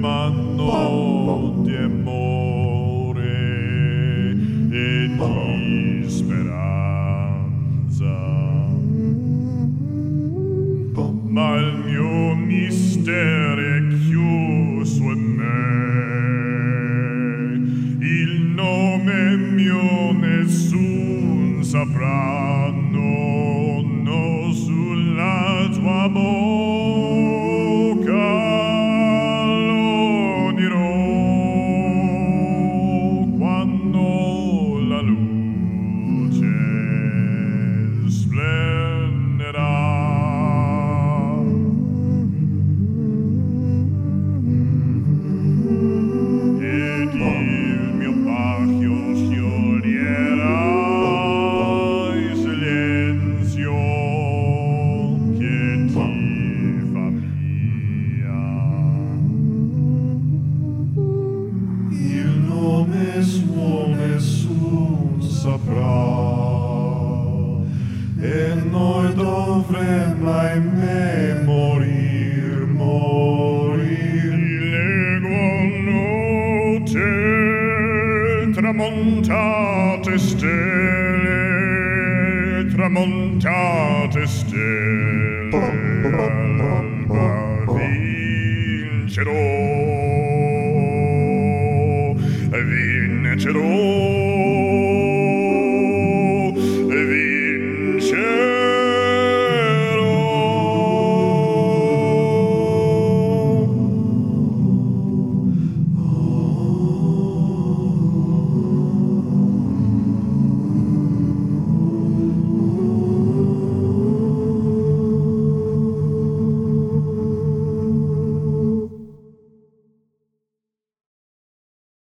tremano di amore e di speranza. Ma il mio mistero è chiuso in me, il nome mio nessun saprà, no sulla tua bocca lo dirò quando la luce splenderà. Ed il mio bacio scioglierà il silenzio che ti fa mia. Il nome suo nessun saprà e noi dovremmo ahimè morir. Tramontate stelle, alba vincerò.